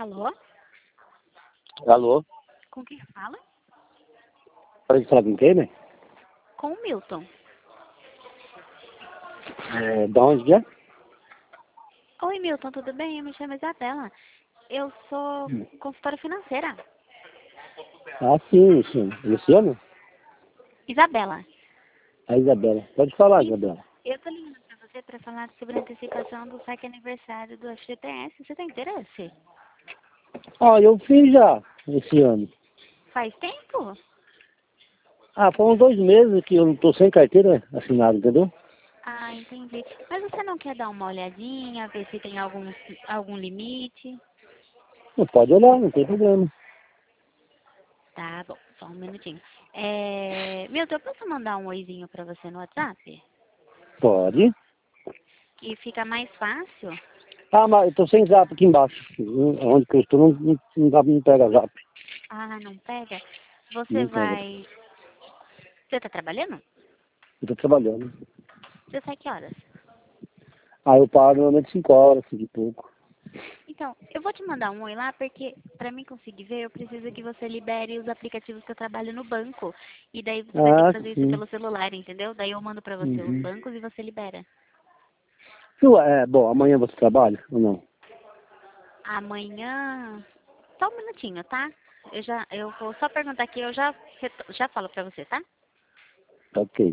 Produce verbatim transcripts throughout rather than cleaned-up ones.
Alô? Alô? Com quem fala? Pode falar com quem, né? Com o Milton. É, da onde que é? Oi, Milton, tudo bem? Eu me chamo Isabela. Eu sou Hum. consultora financeira. Ah, sim, sim. Luciano? Isabela. A Isabela. Pode falar, Isso. Isabela. Eu tô ligando pra você pra falar sobre a antecipação do saque aniversário do F G T S. Você tem interesse? Ah, eu fiz já esse ano. Faz tempo? Ah, foi uns dois meses que eu não tô sem carteira assinada, entendeu? Ah, entendi. Mas você não quer dar uma olhadinha, ver se tem algum, algum limite? Não pode olhar, não tem problema. Tá bom, só um minutinho. É... Milton, eu posso mandar um oizinho pra você no WhatsApp? Pode. Que fica mais fácil? Ah, mas eu tô sem zap aqui embaixo. Onde que eu estou não, não, não, dá- não pega zap. Ah, não pega? Você Não pega. vai... Você tá trabalhando? Eu tô trabalhando. Você sai que horas? Ah, eu paro normalmente cinco horas, cinco e pouco. Então, eu vou te mandar um oi lá, porque pra mim conseguir ver, eu preciso que você libere os aplicativos que eu trabalho no banco. E daí você vai ter que Ah, fazer isso sim. pelo celular, entendeu? Daí eu mando pra você os Uhum. bancos e você libera. Ué, é, bom, amanhã você trabalha ou não? Amanhã... Só um minutinho, tá? Eu já, eu vou só perguntar aqui, eu já, reto- já falo pra você, tá? Ok.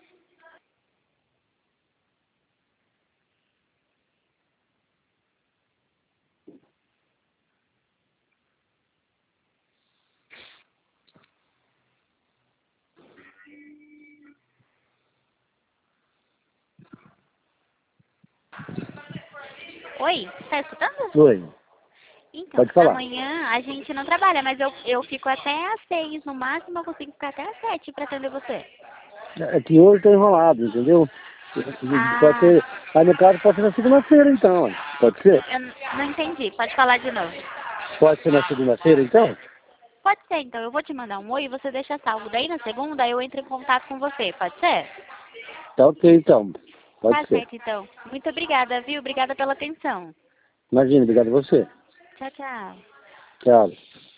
Oi, tá escutando? Oi, Então, pode falar. amanhã a gente não trabalha, mas eu, eu fico até às seis, no máximo eu consigo ficar até às sete pra atender você. É que hoje tá enrolado, entendeu? Pode Ah, ser, aí no caso pode ser na segunda-feira então, ó. Pode ser? eu n- não entendi, pode falar de novo. Pode ser na segunda-feira então? Pode ser, então, eu vou te mandar um oi e você deixa salvo. Daí na segunda eu entro em contato com você, pode ser? Tá ok então, pode Tá ser. certo, então. Muito obrigada, viu? Obrigada pela atenção. Imagina, obrigado a você. Tchau, tchau. Tchau.